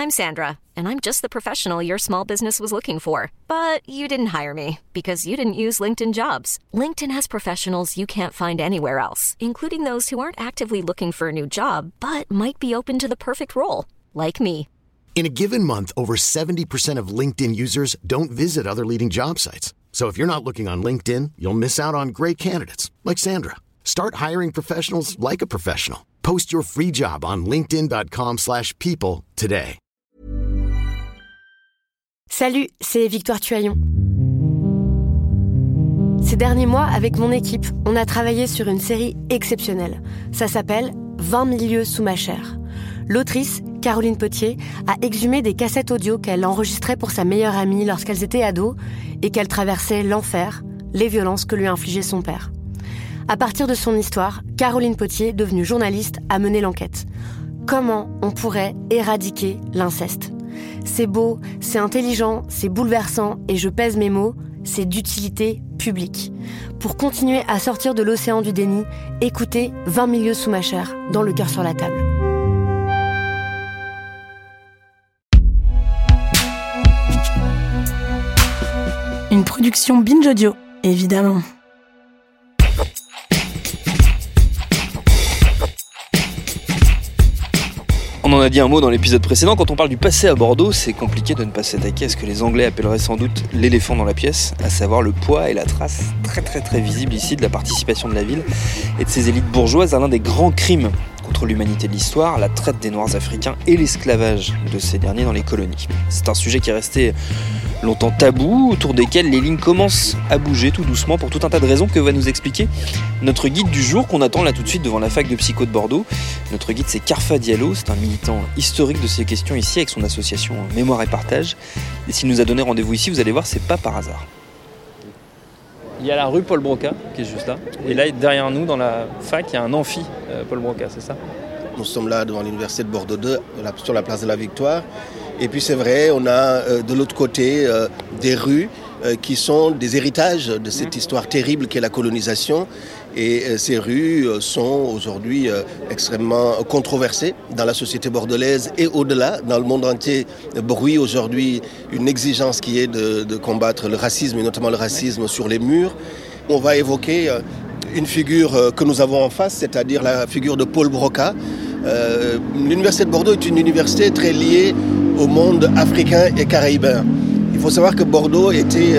I'm Sandra, and I'm just the professional your small business was looking for. But you didn't hire me because you didn't use LinkedIn Jobs. LinkedIn has professionals you can't find anywhere else, including those who aren't actively looking for a new job, but might be open to the perfect role, like me. In a given month, over 70% of LinkedIn users don't visit other leading job sites. So if you're not looking on LinkedIn, you'll miss out on great candidates like Sandra. Start hiring professionals like a professional. Post your free job on linkedin.com/people today. Salut, c'est Victoire Tuaillon. Ces derniers mois, avec mon équipe, on a travaillé sur une série exceptionnelle. Ça s'appelle 20 000 lieues sous ma chair. L'autrice, Caroline Potier, a exhumé des cassettes audio qu'elle enregistrait pour sa meilleure amie lorsqu'elles étaient ados et qu'elle traversait l'enfer, les violences que lui infligeait son père. À partir de son histoire, Caroline Potier, devenue journaliste, a mené l'enquête. Comment on pourrait éradiquer l'inceste ? C'est beau, c'est intelligent, c'est bouleversant et je pèse mes mots, c'est d'utilité publique. Pour continuer à sortir de l'océan du déni, écoutez 20 000 lieues sous ma chair, dans Le cœur sur la table. Une production Binge Audio, évidemment. On en a dit un mot dans l'épisode précédent, quand on parle du passé à Bordeaux, c'est compliqué de ne pas s'attaquer à ce que les Anglais appelleraient sans doute l'éléphant dans la pièce, à savoir le poids et la trace très visible ici de la participation de la ville et de ses élites bourgeoises à l'un des grands crimes contre l'humanité de l'histoire, la traite des Noirs africains et l'esclavage de ces derniers dans les colonies. C'est un sujet qui est resté longtemps tabou, autour desquels les lignes commencent à bouger tout doucement pour tout un tas de raisons que va nous expliquer notre guide du jour qu'on attend là tout de suite devant la fac de psycho de Bordeaux. Notre guide, c'est Carfa Diallo, c'est un militant historique de ces questions ici avec son association Mémoire et Partage. Et s'il nous a donné rendez-vous ici, vous allez voir, c'est pas par hasard. Il y a la rue Paul Broca qui est juste là. Et là, derrière nous, dans la fac, il y a un amphi Paul Broca, c'est ça ? Nous sommes là devant l'université de Bordeaux 2, sur la place de la Victoire. Et puis c'est vrai, on a de l'autre côté des rues qui sont des héritages de cette histoire terrible qu'est la colonisation. Et ces rues sont aujourd'hui extrêmement controversées dans la société bordelaise et au-delà. Dans le monde entier, bruit aujourd'hui une exigence qui est de combattre le racisme, et notamment le racisme sur les murs. On va évoquer une figure que nous avons en face, c'est-à-dire la figure de Paul Broca. L'université de Bordeaux est une université très liée au monde africain et caraïben. Il faut savoir que Bordeaux était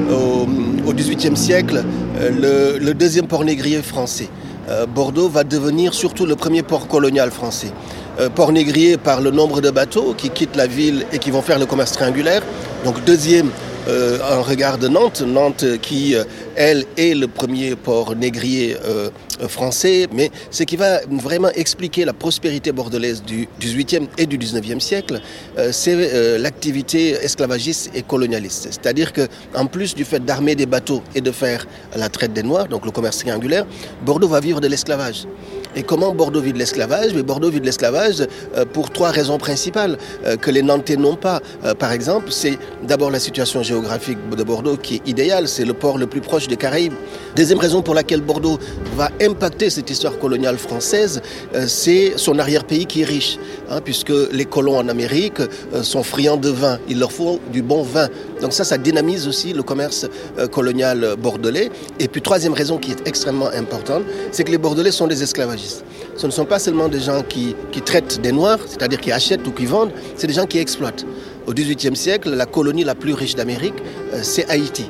au XVIIIe siècle le deuxième port négrier français. Bordeaux va devenir surtout le premier port colonial français. Port négrier par le nombre de bateaux qui quittent la ville et qui vont faire le commerce triangulaire. Donc deuxième en regard de Nantes. Nantes qui, elle, est le premier port négrier français. Mais ce qui va vraiment expliquer la prospérité bordelaise du XVIIIe et du XIXe siècle, c'est l'activité esclavagiste et colonialiste. C'est-à-dire qu'en plus du fait d'armer des bateaux et de faire la traite des Noirs, donc le commerce triangulaire, Bordeaux va vivre de l'esclavage. Et comment Bordeaux vit de l'esclavage ? Mais Bordeaux vit de l'esclavage pour trois raisons principales que les Nantais n'ont pas. Par exemple, c'est d'abord la situation géographique de Bordeaux qui est idéale, c'est le port le plus proche des Caraïbes. Deuxième raison pour laquelle Bordeaux va impacter cette histoire coloniale française, c'est son arrière-pays qui est riche, puisque les colons en Amérique sont friands de vin, il leur faut du bon vin. Donc ça dynamise aussi le commerce colonial bordelais. Et puis troisième raison qui est extrêmement importante, c'est que les Bordelais sont des esclavagistes. Ce ne sont pas seulement des gens qui traitent des Noirs, c'est-à-dire qui achètent ou qui vendent, c'est des gens qui exploitent. Au XVIIIe siècle, la colonie la plus riche d'Amérique, c'est Haïti.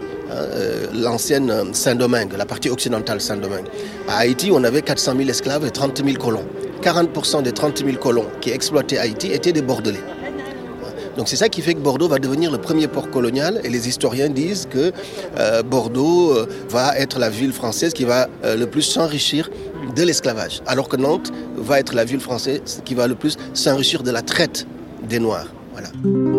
L'ancienne Saint-Domingue, la partie occidentale Saint-Domingue. À Haïti, on avait 400 000 esclaves et 30 000 colons. 40% des 30 000 colons qui exploitaient Haïti étaient des Bordelais. Donc c'est ça qui fait que Bordeaux va devenir le premier port colonial et les historiens disent que Bordeaux va être la ville française qui va le plus s'enrichir de l'esclavage, alors que Nantes va être la ville française qui va le plus s'enrichir de la traite des Noirs. Voilà.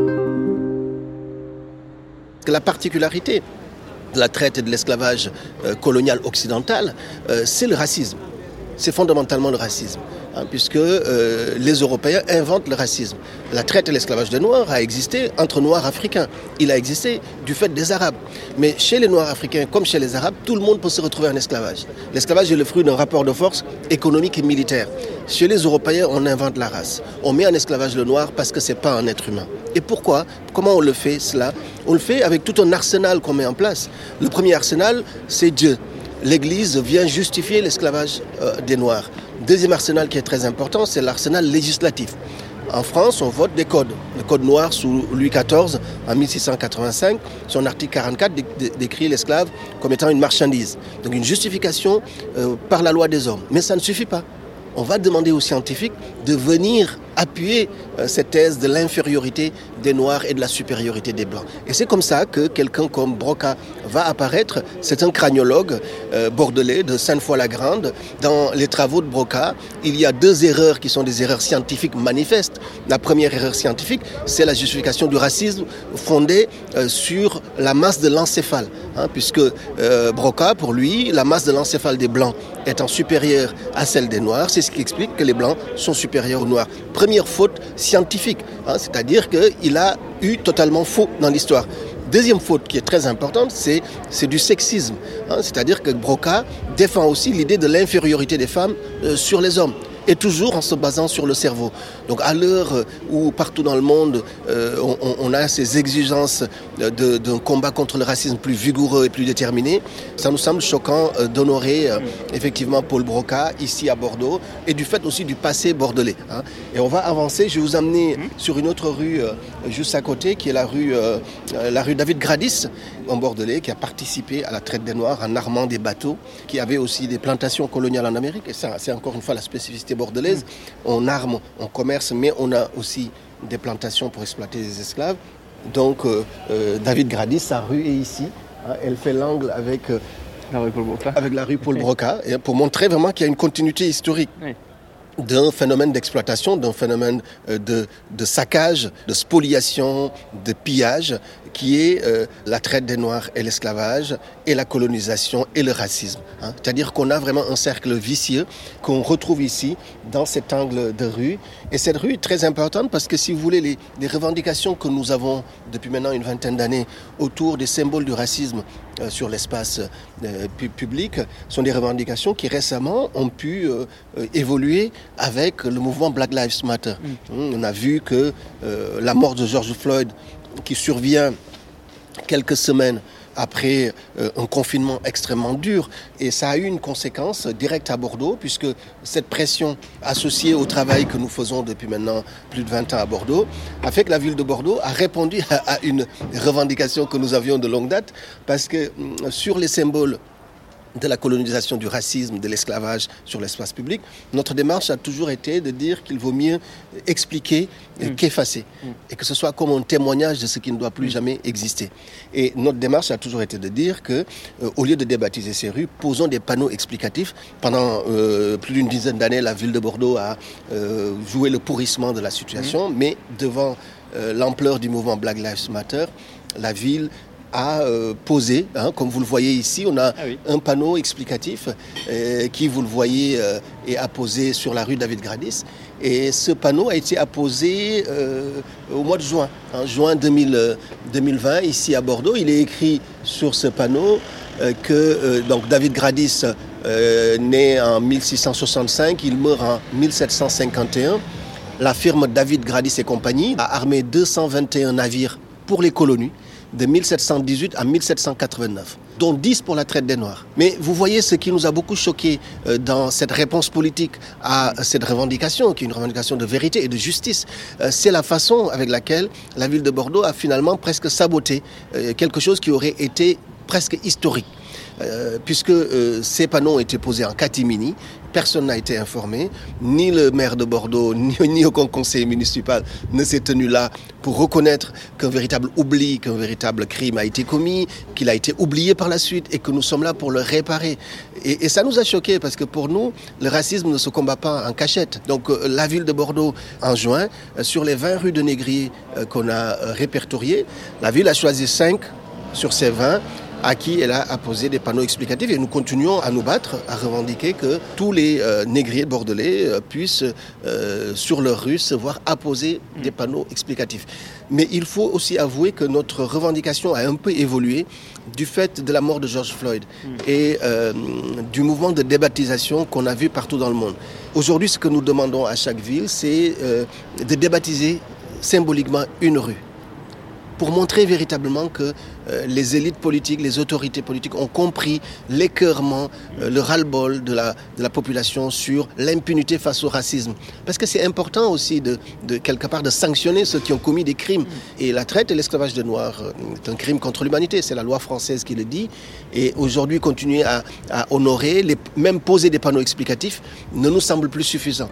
La particularité de la traite et de l'esclavage colonial occidental, c'est le racisme. C'est fondamentalement le racisme. puisque les Européens inventent le racisme. La traite et l'esclavage des Noirs a existé entre Noirs africains. Il a existé du fait des Arabes. Mais chez les Noirs africains, comme chez les Arabes, tout le monde peut se retrouver en esclavage. L'esclavage est le fruit d'un rapport de force économique et militaire. Chez les Européens, on invente la race. On met en esclavage le Noir parce que ce n'est pas un être humain. Et pourquoi ? Comment on le fait cela ? On le fait avec tout un arsenal qu'on met en place. Le premier arsenal, c'est Dieu. L'Église vient justifier l'esclavage des Noirs. Deuxième arsenal qui est très important, c'est l'arsenal législatif. En France, on vote des codes. Le code noir sous Louis XIV, en 1685, son article 44 décrit l'esclave comme étant une marchandise. Donc une justification par la loi des hommes. Mais ça ne suffit pas. On va demander aux scientifiques de venir appuyer cette thèse de l'infériorité des Noirs et de la supériorité des Blancs. Et c'est comme ça que quelqu'un comme Broca va apparaître. C'est un craniologue bordelais de Sainte-Foy-la-Grande. Dans les travaux de Broca, il y a deux erreurs qui sont des erreurs scientifiques manifestes. La première erreur scientifique, c'est la justification du racisme fondée sur la masse de l'encéphale. Puisque Broca, pour lui, la masse de l'encéphale des Blancs étant supérieure à celle des Noirs, c'est ce qui explique que les Blancs sont supérieurs aux Noirs. Première faute scientifique, c'est-à-dire qu'il a eu totalement faux dans l'histoire. Deuxième faute qui est très importante, c'est du sexisme. C'est-à-dire que Broca défend aussi l'idée de l'infériorité des femmes sur les hommes. Et toujours en se basant sur le cerveau. Donc à l'heure où partout dans le monde, on a ces exigences d'un combat contre le racisme plus vigoureux et plus déterminé, ça nous semble choquant d'honorer effectivement Paul Broca ici à Bordeaux et du fait aussi du passé bordelais. Et on va avancer, je vais vous amener sur une autre rue juste à côté qui est la rue David Gradis en Bordelais qui a participé à la traite des Noirs en armant des bateaux, qui avait aussi des plantations coloniales en Amérique. Et ça, c'est encore une fois la spécificité bordelaise. On arme, on commerce, mais on a aussi des plantations pour exploiter les esclaves. Donc, David Gradis, sa rue est ici. Elle fait l'angle avec la rue Paul Broca. Avec la rue Paul Broca, et pour montrer vraiment qu'il y a une continuité historique. Oui. D'un phénomène d'exploitation, d'un phénomène de saccage, de spoliation, de pillage, qui est la traite des Noirs et l'esclavage, et la colonisation et le racisme. C'est-à-dire qu'on a vraiment un cercle vicieux qu'on retrouve ici, dans cet angle de rue. Et cette rue est très importante parce que, si vous voulez, les revendications que nous avons depuis maintenant une vingtaine d'années autour des symboles du racisme sur l'espace public sont des revendications qui récemment ont pu évoluer avec le mouvement Black Lives Matter. On a vu que la mort de George Floyd, qui survient quelques semaines après un confinement extrêmement dur, et ça a eu une conséquence directe à Bordeaux, puisque cette pression associée au travail que nous faisons depuis maintenant plus de 20 ans à Bordeaux a fait que la ville de Bordeaux a répondu à une revendication que nous avions de longue date, parce que sur les symboles de la colonisation, du racisme, de l'esclavage sur l'espace public, notre démarche a toujours été de dire qu'il vaut mieux expliquer qu'effacer, et que ce soit comme un témoignage de ce qui ne doit plus jamais exister. Et notre démarche a toujours été de dire que, au lieu de débaptiser ces rues, posons des panneaux explicatifs. Pendant plus d'une dizaine d'années, la ville de Bordeaux a joué le pourrissement de la situation, mais devant l'ampleur du mouvement Black Lives Matter, la ville a posé, comme vous le voyez ici, on a un panneau explicatif qui, vous le voyez, est apposé sur la rue David Gradis. Et ce panneau a été apposé au mois de juin, juin 2020, ici à Bordeaux. Il est écrit sur ce panneau que donc David Gradis, né en 1665, il meurt en 1751. La firme David Gradis et compagnie a armé 221 navires pour les colonies, de 1718 à 1789, dont 10 pour la traite des Noirs. Mais vous voyez ce qui nous a beaucoup choqué dans cette réponse politique à cette revendication, qui est une revendication de vérité et de justice, c'est la façon avec laquelle la ville de Bordeaux a finalement presque saboté quelque chose qui aurait été presque historique. Puisque ces panneaux ont été posés en catimini, personne n'a été informé, ni le maire de Bordeaux, ni aucun conseiller municipal ne s'est tenu là pour reconnaître qu'un véritable oubli, qu'un véritable crime a été commis, qu'il a été oublié par la suite et que nous sommes là pour le réparer. Et ça nous a choqués parce que pour nous, le racisme ne se combat pas en cachette. Donc la ville de Bordeaux, en juin, sur les 20 rues de négriers qu'on a répertoriées, la ville a choisi 5 sur ces 20 à qui elle a apposé des panneaux explicatifs. Et nous continuons à nous battre, à revendiquer que tous les négriers bordelais puissent, sur leur rue, se voir apposer des panneaux explicatifs. Mais il faut aussi avouer que notre revendication a un peu évolué du fait de la mort de George Floyd et du mouvement de débaptisation qu'on a vu partout dans le monde. Aujourd'hui, ce que nous demandons à chaque ville, c'est de débaptiser symboliquement une rue, pour montrer véritablement que les élites politiques, les autorités politiques ont compris l'écœurement, le ras-le-bol de la population sur l'impunité face au racisme. Parce que c'est important aussi de quelque part de sanctionner ceux qui ont commis des crimes. Et la traite et l'esclavage de Noirs est un crime contre l'humanité, c'est la loi française qui le dit. Et aujourd'hui, continuer à honorer, même poser des panneaux explicatifs, ne nous semble plus suffisant.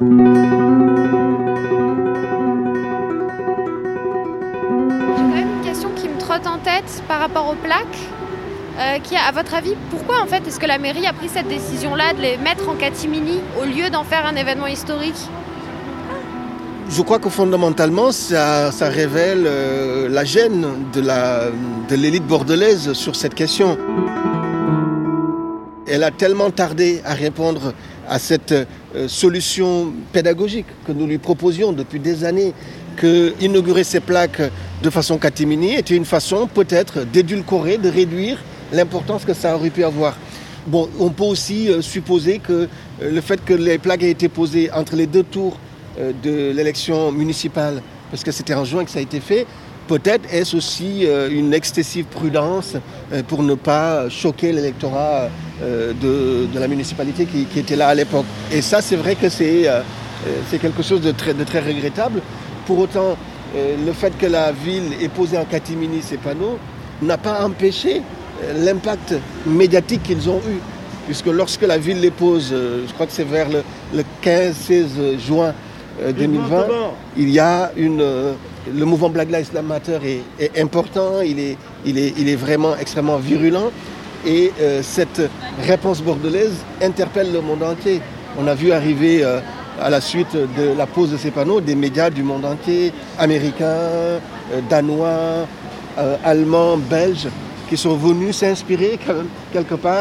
En tête par rapport aux plaques, qui à votre avis, pourquoi en fait est-ce que la mairie a pris cette décision-là de les mettre en catimini au lieu d'en faire un événement historique ? Je crois que fondamentalement, ça révèle la gêne de l'élite bordelaise sur cette question. Elle a tellement tardé à répondre à cette solution pédagogique que nous lui proposions depuis des années, que inaugurer ces plaques de façon catimini était une façon peut-être d'édulcorer, de réduire l'importance que ça aurait pu avoir. Bon, on peut aussi supposer que le fait que les plaques aient été posées entre les deux tours de l'élection municipale, parce que c'était en juin que ça a été fait, peut-être est-ce aussi une excessive prudence pour ne pas choquer l'électorat de la municipalité qui était là à l'époque. Et ça, c'est vrai que c'est quelque chose de très regrettable. Pour autant, le fait que la ville ait posé en catimini ces panneaux n'a pas empêché l'impact médiatique qu'ils ont eu. Puisque lorsque la ville les pose, je crois que c'est vers le 15-16 juin 2020, il y a le mouvement Black Lives Matter est important, il est vraiment extrêmement virulent. Et cette réponse bordelaise interpelle le monde entier. On a vu arriver à la suite de la pose de ces panneaux, des médias du monde entier, américains, danois, allemands, belges, qui sont venus s'inspirer quand même quelque part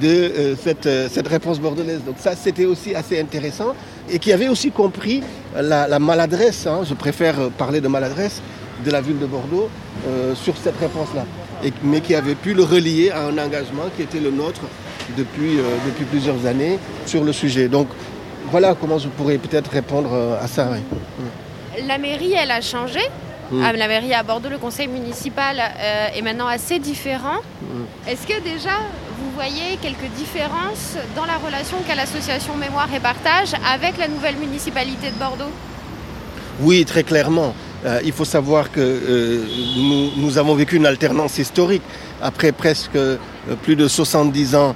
de cette réponse bordelaise. Donc ça, c'était aussi assez intéressant et qui avait aussi compris la maladresse, je préfère parler de maladresse, de la ville de Bordeaux sur cette réponse-là, mais qui avait pu le relier à un engagement qui était le nôtre depuis plusieurs années sur le sujet. Donc, voilà comment je pourrais peut-être répondre à ça. Oui. La mairie, elle a changé. La mairie à Bordeaux, le conseil municipal est maintenant assez différent. Est-ce que déjà, vous voyez quelques différences dans la relation qu'a l'association Mémoire et Partage avec la nouvelle municipalité de Bordeaux ? Oui, très clairement. Il faut savoir que nous avons vécu une alternance historique. Après presque plus de 70 ans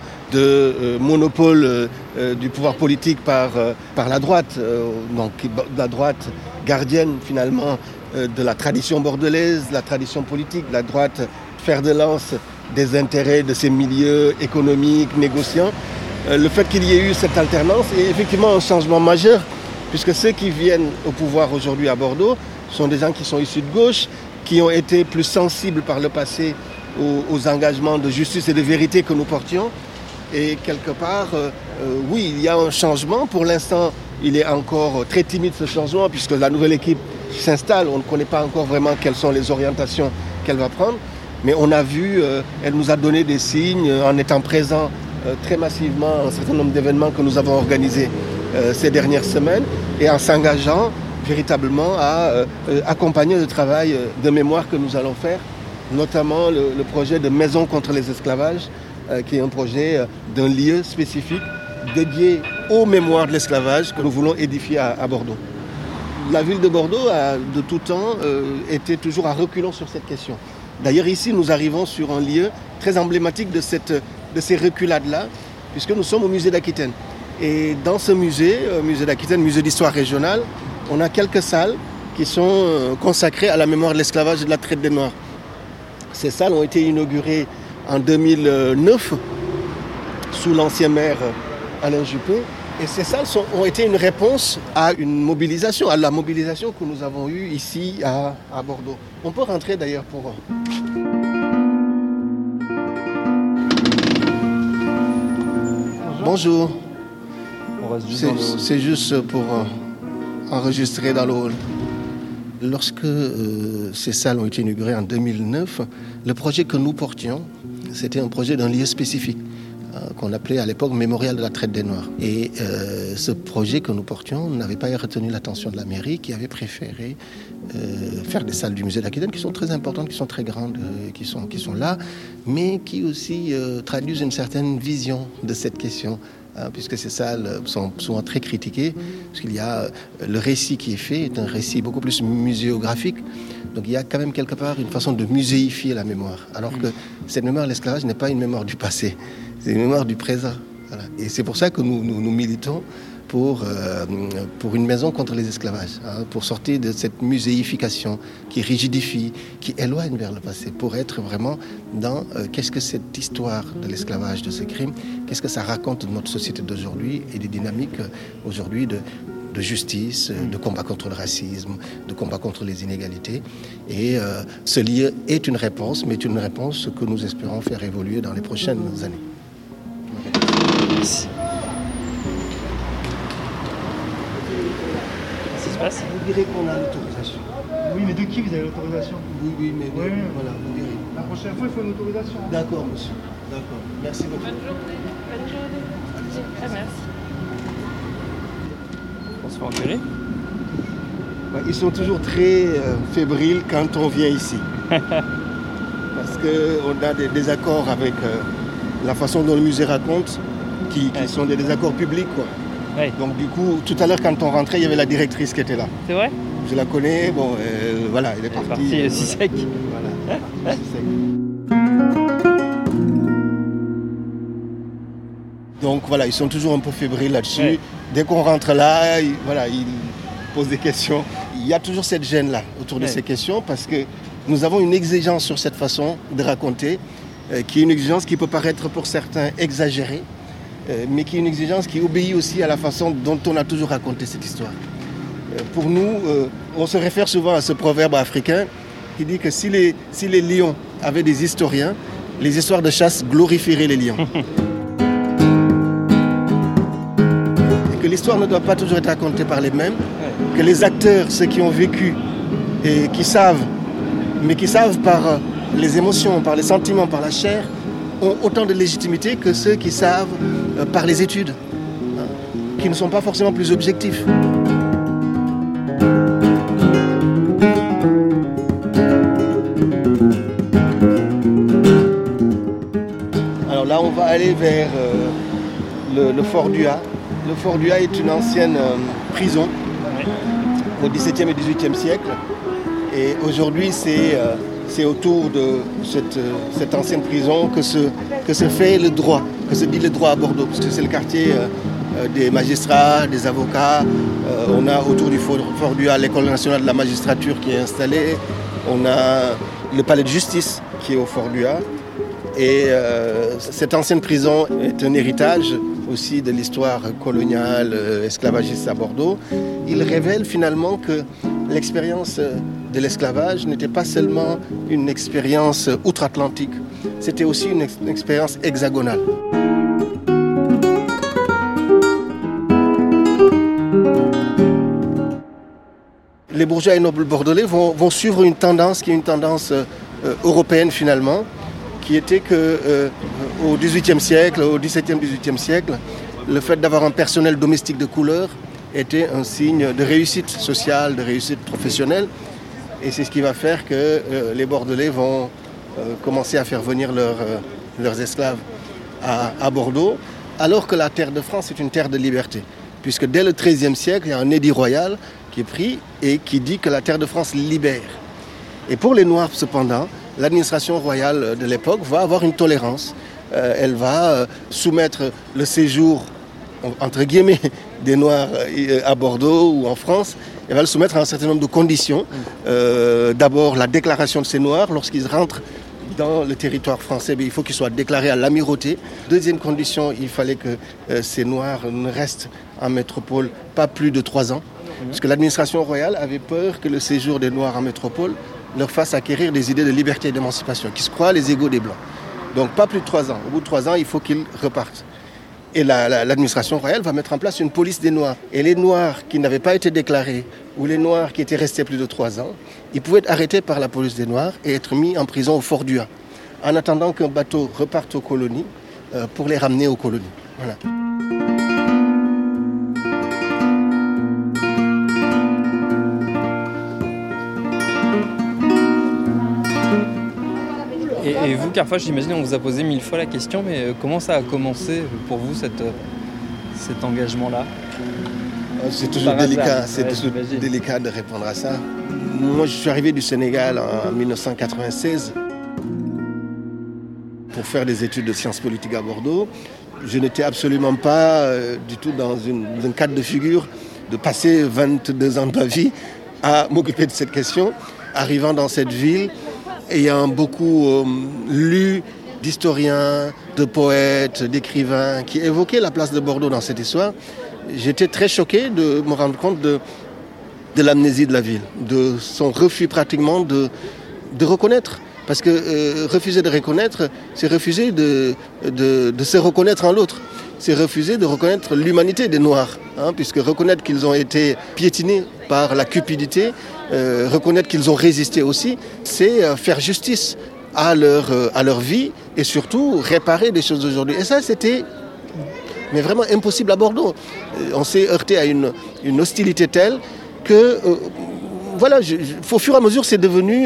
de monopole du pouvoir politique par la droite, donc la droite gardienne finalement de la tradition bordelaise, la tradition politique, la droite fer de lance des intérêts de ces milieux économiques, négociants. Le fait qu'il y ait eu cette alternance est effectivement un changement majeur, puisque ceux qui viennent au pouvoir aujourd'hui à Bordeaux sont des gens qui sont issus de gauche, qui ont été plus sensibles par le passé aux engagements de justice et de vérité que nous portions. Et quelque part, oui, il y a un changement. Pour l'instant, il est encore très timide ce changement, puisque la nouvelle équipe s'installe. On ne connaît pas encore vraiment quelles sont les orientations qu'elle va prendre. Mais on a vu, elle nous a donné des signes en étant présent très massivement à un certain nombre d'événements que nous avons organisés ces dernières semaines et en s'engageant véritablement à accompagner le travail de mémoire que nous allons faire, notamment le projet de Maison contre les esclavages, qui est un projet d'un lieu spécifique dédié aux mémoires de l'esclavage que nous voulons édifier à Bordeaux. La ville de Bordeaux a de tout temps été toujours à reculons sur cette question. D'ailleurs ici nous arrivons sur un lieu très emblématique de ces reculades-là, puisque nous sommes au musée d'Aquitaine. Et dans ce musée, musée d'Aquitaine, musée d'histoire régionale, on a quelques salles qui sont consacrées à la mémoire de l'esclavage et de la traite des Noirs. Ces salles ont été inaugurées en 2009 sous l'ancien maire Alain Juppé. Et ces salles ont été une réponse à une mobilisation, à la mobilisation que nous avons eue ici à Bordeaux. On peut rentrer d'ailleurs pour... Bonjour. On reste juste dans le hall. C'est juste pour enregistrer dans le hall. Lorsque ces salles ont été inaugurées en 2009, le projet que nous portions, c'était un projet d'un lieu spécifique, qu'on appelait à l'époque Mémorial de la traite des Noirs. Et ce projet que nous portions n'avait pas retenu l'attention de la mairie, qui avait préféré faire des salles du musée d'Aquitaine qui sont très importantes, qui sont très grandes, qui sont là, mais qui aussi traduisent une certaine vision de cette question. Puisque ces salles sont souvent très critiquées, parce qu'il y a le récit qui est fait, est un récit beaucoup plus muséographique. Donc il y a quand même quelque part une façon de muséifier la mémoire. Alors que cette mémoire de l'esclavage n'est pas une mémoire du passé, c'est une mémoire du présent. Voilà. Et c'est pour ça que nous militons pour une maison contre les esclavages, pour sortir de cette muséification qui rigidifie, qui éloigne vers le passé, pour être vraiment dans qu'est-ce que cette histoire de l'esclavage, de ce crime, qu'est-ce que ça raconte de notre société d'aujourd'hui et des dynamiques aujourd'hui de justice, de combat contre le racisme, de combat contre les inégalités. Et ce lieu est une réponse, mais une réponse que nous espérons faire évoluer dans les prochaines années. Merci. Vous direz qu'on a l'autorisation. Oui, mais de qui vous avez l'autorisation? Oui, mais oui. Voilà, vous direz. La prochaine fois, il faut une autorisation. D'accord, monsieur. D'accord. Merci beaucoup. Bonne journée. Merci. On se fait engueuler. Ils sont toujours très fébriles quand on vient ici. Parce qu'on a des désaccords avec la façon dont le musée raconte, qui sont des désaccords publics, quoi. Oui. Donc du coup, tout à l'heure quand on rentrait, il y avait la directrice qui était là. C'est vrai? Je la connais, bon, voilà, elle est partie. Si sec. Voilà, si sec. Donc voilà, ils sont toujours un peu fébriles là-dessus. Ouais. Dès qu'on rentre là, ils posent des questions. Il y a toujours cette gêne-là autour de ces questions parce que nous avons une exigence sur cette façon de raconter, qui est une exigence qui peut paraître pour certains exagérée, mais qui est une exigence qui obéit aussi à la façon dont on a toujours raconté cette histoire. Pour nous, on se réfère souvent à ce proverbe africain qui dit que si les lions avaient des historiens, les histoires de chasse glorifieraient les lions. Et que l'histoire ne doit pas toujours être racontée par les mêmes, que les acteurs, ceux qui ont vécu et qui savent, mais qui savent par les émotions, par les sentiments, par la chair, ont autant de légitimité que ceux qui savent par les études, qui ne sont pas forcément plus objectifs. Alors là, on va aller vers le Fort d'Ua. Le Fort d'Ua est une ancienne prison au XVIIe et XVIIIe siècle. Et aujourd'hui, c'est autour de cette ancienne prison que se fait le droit, que se dit le droit à Bordeaux, parce que c'est le quartier des magistrats, des avocats. On a autour du Fort d'Ua l'École nationale de la magistrature qui est installée. On a le palais de justice qui est au Fort d'Ua. Et cette ancienne prison est un héritage aussi de l'histoire coloniale, esclavagiste à Bordeaux. Il révèle finalement que l'expérience de l'esclavage n'était pas seulement une expérience outre-Atlantique, c'était aussi une expérience hexagonale. Les bourgeois et nobles bordelais vont suivre une tendance qui est une tendance européenne finalement, qui était qu'au XVIIIe siècle, au XVIIe, XVIIIe siècle, le fait d'avoir un personnel domestique de couleur était un signe de réussite sociale, de réussite professionnelle. Et c'est ce qui va faire que les Bordelais vont commencer à faire venir leurs esclaves à Bordeaux, alors que la terre de France est une terre de liberté. Puisque dès le XIIIe siècle, il y a un édit royal qui est pris et qui dit que la terre de France libère. Et pour les Noirs, cependant, l'administration royale de l'époque va avoir une tolérance. Elle va soumettre le séjour, entre guillemets, des Noirs à Bordeaux ou en France. Elle va le soumettre à un certain nombre de conditions. D'abord, la déclaration de ces Noirs. Lorsqu'ils rentrent dans le territoire français, il faut qu'ils soient déclarés à l'amirauté. Deuxième condition, il fallait que ces Noirs ne restent en métropole pas plus de 3 ans. Parce que l'administration royale avait peur que le séjour des Noirs en métropole leur fasse acquérir des idées de liberté et d'émancipation, qui se croient les égaux des Blancs. Donc pas plus de 3 ans. Au bout de 3 ans, il faut qu'ils repartent. Et l'administration royale va mettre en place une police des Noirs. Et les Noirs qui n'avaient pas été déclarés ou les Noirs qui étaient restés plus de 3 ans, ils pouvaient être arrêtés par la police des Noirs et être mis en prison au Fort d'Ua, en attendant qu'un bateau reparte aux colonies pour les ramener aux colonies. Voilà. Et vous, Carfache, j'imagine, on vous a posé 1000 fois la question, mais comment ça a commencé pour vous, cet engagement-là ? C'est toujours délicat, délicat de répondre à ça. Moi, je suis arrivé du Sénégal en 1996 pour faire des études de sciences politiques à Bordeaux. Je n'étais absolument pas du tout dans un cadre de figure de passer 22 ans de ma vie à m'occuper de cette question. Arrivant dans cette ville, ayant beaucoup lu d'historiens, de poètes, d'écrivains qui évoquaient la place de Bordeaux dans cette histoire, j'étais très choqué de me rendre compte de l'amnésie de la ville, de son refus pratiquement de reconnaître. Parce que refuser de reconnaître, c'est refuser de se reconnaître en l'autre. C'est refuser de reconnaître l'humanité des Noirs, puisque reconnaître qu'ils ont été piétinés par la cupidité, reconnaître qu'ils ont résisté aussi, c'est faire justice à leur vie et surtout réparer des choses d'aujourd'hui. Et ça, c'était vraiment impossible à Bordeaux. On s'est heurté à une hostilité telle que, au fur et à mesure, c'est devenu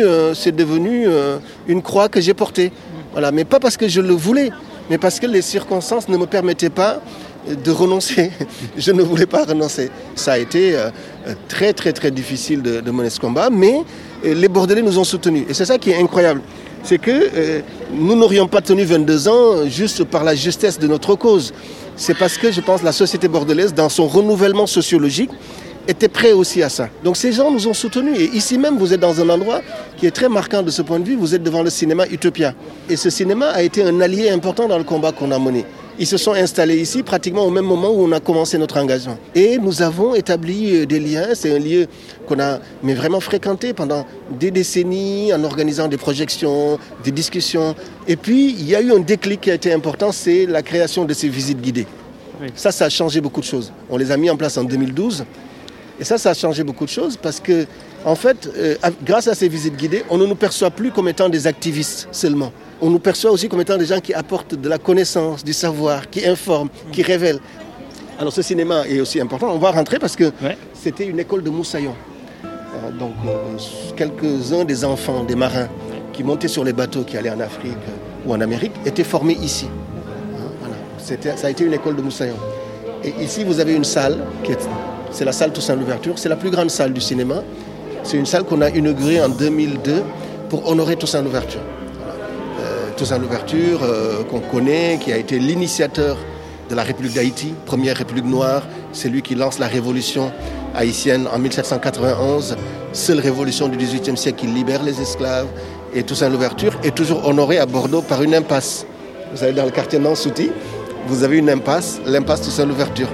une croix que j'ai portée. Voilà, mais pas parce que je le voulais, mais parce que les circonstances ne me permettaient pas de renoncer. Je ne voulais pas renoncer. Ça a été très très très difficile de mener ce combat, mais les Bordelais nous ont soutenus. Et c'est ça qui est incroyable. C'est que nous n'aurions pas tenu 22 ans juste par la justesse de notre cause. C'est parce que, je pense, la société bordelaise, dans son renouvellement sociologique, était prêt aussi à ça. Donc ces gens nous ont soutenus. Et ici même, vous êtes dans un endroit qui est très marquant de ce point de vue. Vous êtes devant le cinéma Utopia. Et ce cinéma a été un allié important dans le combat qu'on a mené. Ils se sont installés ici pratiquement au même moment où on a commencé notre engagement. Et nous avons établi des liens. C'est un lieu qu'on a vraiment fréquenté pendant des décennies en organisant des projections, des discussions. Et puis, il y a eu un déclic qui a été important, c'est la création de ces visites guidées. Oui. Ça a changé beaucoup de choses. On les a mis en place en 2012. Et ça a changé beaucoup de choses parce que, en fait, grâce à ces visites guidées, on ne nous perçoit plus comme étant des activistes seulement. On nous perçoit aussi comme étant des gens qui apportent de la connaissance, du savoir, qui informent, qui révèlent. Alors ce cinéma est aussi important. On va rentrer parce que c'était une école de moussaillons. Donc quelques-uns des enfants, des marins qui montaient sur les bateaux qui allaient en Afrique ou en Amérique étaient formés ici. Voilà. Ça a été une école de moussaillons. Et ici, vous avez une salle c'est la salle Toussaint Louverture. C'est la plus grande salle du cinéma. C'est une salle qu'on a inaugurée en 2002 pour honorer Toussaint Louverture. Toussaint Louverture, qu'on connaît, qui a été l'initiateur de la République d'Haïti, première République noire. C'est lui qui lance la révolution haïtienne en 1791, seule révolution du XVIIIe siècle qui libère les esclaves. Et Toussaint Louverture est toujours honoré à Bordeaux par une impasse. Vous savez, dans le quartier Nansouty, vous avez une impasse, l'impasse Toussaint Louverture.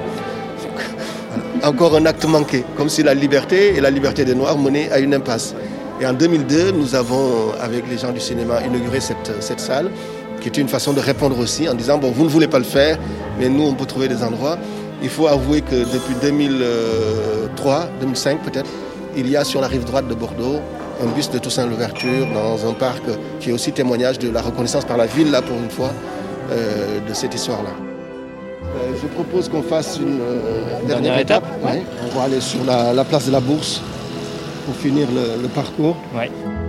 Encore un acte manqué, comme si la liberté et la liberté des Noirs menaient à une impasse. Et en 2002, nous avons, avec les gens du cinéma, inauguré cette salle, qui était une façon de répondre aussi, en disant, vous ne voulez pas le faire, mais nous, on peut trouver des endroits. Il faut avouer que depuis 2003, 2005 peut-être, il y a sur la rive droite de Bordeaux un buste de Toussaint Louverture dans un parc qui est aussi témoignage de la reconnaissance par la ville, là, pour une fois, de cette histoire-là. Je propose qu'on fasse une dernière étape. Ouais. On va aller sur la place de la Bourse pour finir le parcours. Ouais.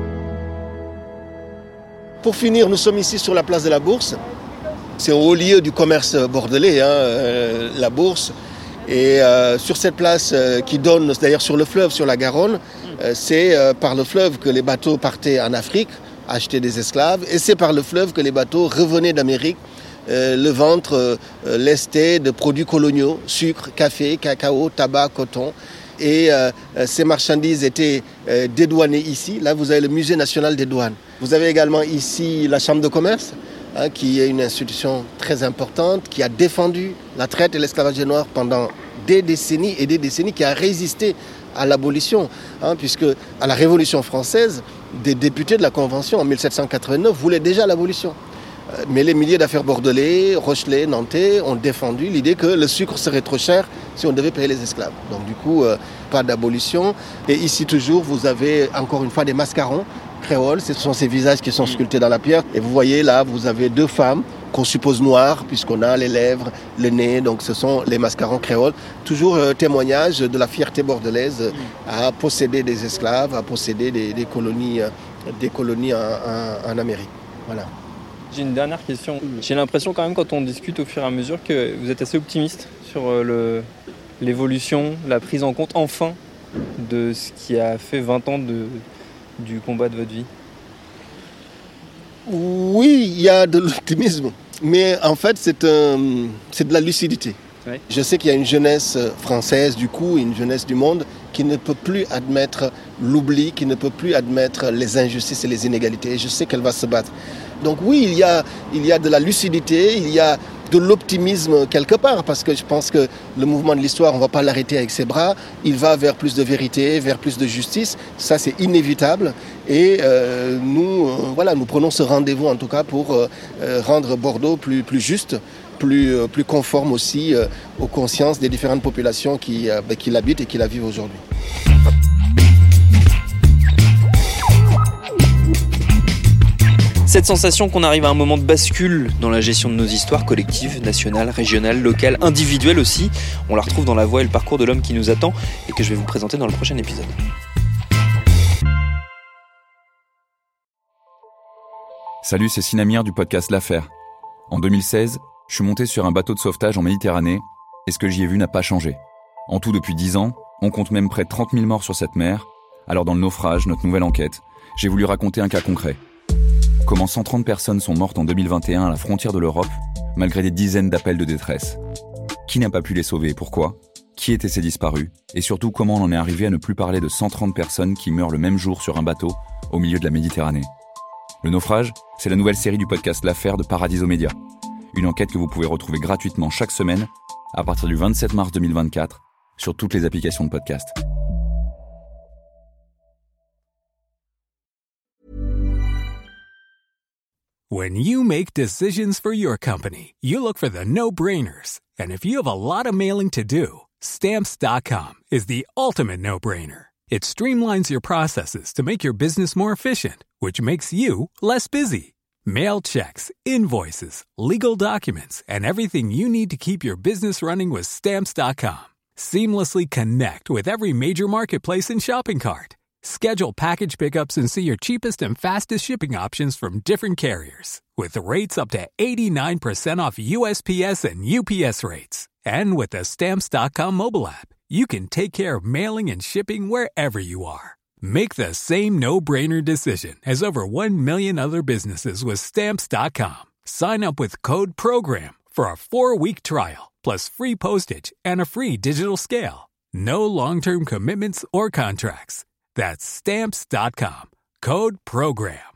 Pour finir, nous sommes ici sur la place de la Bourse. C'est un haut lieu du commerce bordelais, la Bourse. Et sur cette place qui donne d'ailleurs sur le fleuve, sur la Garonne, c'est par le fleuve que les bateaux partaient en Afrique, acheter des esclaves. Et c'est par le fleuve que les bateaux revenaient d'Amérique, le ventre lesté de produits coloniaux, sucre, café, cacao, tabac, coton. Et ces marchandises étaient dédouanées ici. Là, vous avez le Musée national des douanes. Vous avez également ici la Chambre de commerce, qui est une institution très importante, qui a défendu la traite et l'esclavage des Noirs pendant des décennies et des décennies, qui a résisté à l'abolition. Puisque à la Révolution française, des députés de la Convention en 1789 voulaient déjà l'abolition. Mais les milliers d'affaires bordelais, rochelais, nantais ont défendu l'idée que le sucre serait trop cher si on devait payer les esclaves. Donc du coup, pas d'abolition. Et ici toujours, vous avez encore une fois des mascarons créoles. Ce sont ces visages qui sont sculptés dans la pierre. Et vous voyez là, vous avez 2 femmes qu'on suppose noires, puisqu'on a les lèvres, le nez. Donc ce sont les mascarons créoles. Toujours témoignage de la fierté bordelaise à posséder des esclaves, à posséder des colonies en Amérique. Voilà. J'ai une dernière question. J'ai l'impression quand même quand on discute au fur et à mesure que vous êtes assez optimiste sur l'évolution, la prise en compte enfin de ce qui a fait 20 ans du combat de votre vie. Oui, il y a de l'optimisme, mais en fait c'est de la lucidité. Oui. Je sais qu'il y a une jeunesse française du coup, une jeunesse du monde qui ne peut plus admettre l'oubli, qui ne peut plus admettre les injustices et les inégalités. Et je sais qu'elle va se battre. Donc oui, il y a de la lucidité, il y a de l'optimisme quelque part, parce que je pense que le mouvement de l'histoire, on ne va pas l'arrêter avec ses bras. Il va vers plus de vérité, vers plus de justice. Ça, c'est inévitable. Et nous prenons ce rendez-vous en tout cas pour rendre Bordeaux plus juste, plus conforme aussi aux consciences des différentes populations qui l'habitent et qui la vivent aujourd'hui. Cette sensation qu'on arrive à un moment de bascule dans la gestion de nos histoires collectives, nationales, régionales, locales, individuelles aussi, on la retrouve dans la voie et le parcours de l'homme qui nous attend et que je vais vous présenter dans le prochain épisode. Salut, c'est Sinamir du podcast L'Affaire. En 2016, je suis monté sur un bateau de sauvetage en Méditerranée et ce que j'y ai vu n'a pas changé. En tout, depuis 10 ans, on compte même près de 30 000 morts sur cette mer. Alors dans le naufrage, notre nouvelle enquête, j'ai voulu raconter un cas concret. Comment 130 personnes sont mortes en 2021 à la frontière de l'Europe, malgré des dizaines d'appels de détresse. Qui n'a pas pu les sauver et pourquoi ? Qui étaient ces disparus ? Et surtout, comment on en est arrivé à ne plus parler de 130 personnes qui meurent le même jour sur un bateau au milieu de la Méditerranée ? Le naufrage, c'est la nouvelle série du podcast L'Affaire de Paradiso Média. Une enquête que vous pouvez retrouver gratuitement chaque semaine à partir du 27 mars 2024 sur toutes les applications de podcast. When you make decisions for your company, you look for the no-brainers. And if you have a lot of mailing to do, Stamps.com is the ultimate no-brainer. It streamlines your processes to make your business more efficient, which makes you less busy. Mail checks, invoices, legal documents, and everything you need to keep your business running with Stamps.com. Seamlessly connect with every major marketplace and shopping cart. Schedule package pickups and see your cheapest and fastest shipping options from different carriers. With rates up to 89% off USPS and UPS rates. And with the Stamps.com mobile app, you can take care of mailing and shipping wherever you are. Make the same no-brainer decision as over 1 million other businesses with Stamps.com. Sign up with code PROGRAM for a 4-week trial, plus free postage and a free digital scale. No long-term commitments or contracts. That's Stamps.com. Code PROGRAM.